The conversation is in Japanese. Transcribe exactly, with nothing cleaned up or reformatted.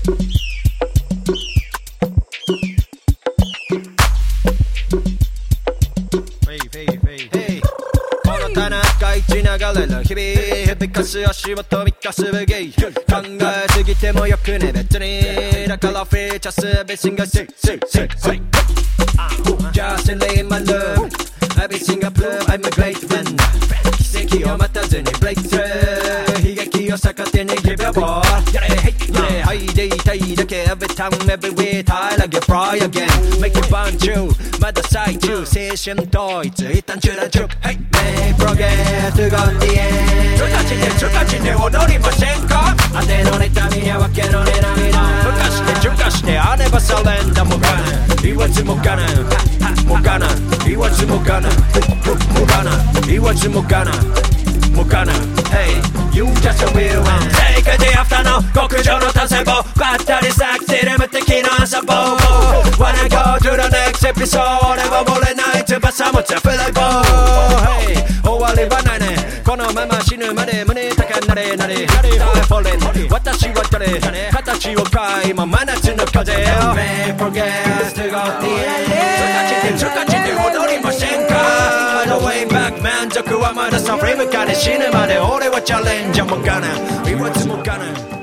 中一流れる日々響かす足元満たすブギー考えすぎてもよくね別にだからフィーチャーすべしんがシッシッシッシッ Just in my room Everything I bloom I'm a great friend 奇跡を待たずに break through 悲劇を逆手に give your ball Yeah, はいでいたいだけ Every time, everywhere 平らげ fly again Make it burn true まだ最中精神統一一旦中断中 Hey, make progress to got the end 中立ちで中立ちで踊りませんか当ての妬みやわけのね涙ふかして中華してあればサレンダーもがな言わずもがなもがな言わずもがなもがな言わずもがなもがな Hey, you just a real one Take a day after no 極上の単細胞バッタリサクティル無敵の朝棒 Wanna go to the next episode 俺は漏れない翼持つフライボー Hey, 終わりはないねこのまま死ぬまで胸高なれなれ Die falling 私は誰形を変え今真夏の風 Make progress to go the end 中華地で踊りませんか No way back 満足はまだサフリムかで死ぬまで俺はチャレンジャーもがな言わずもがな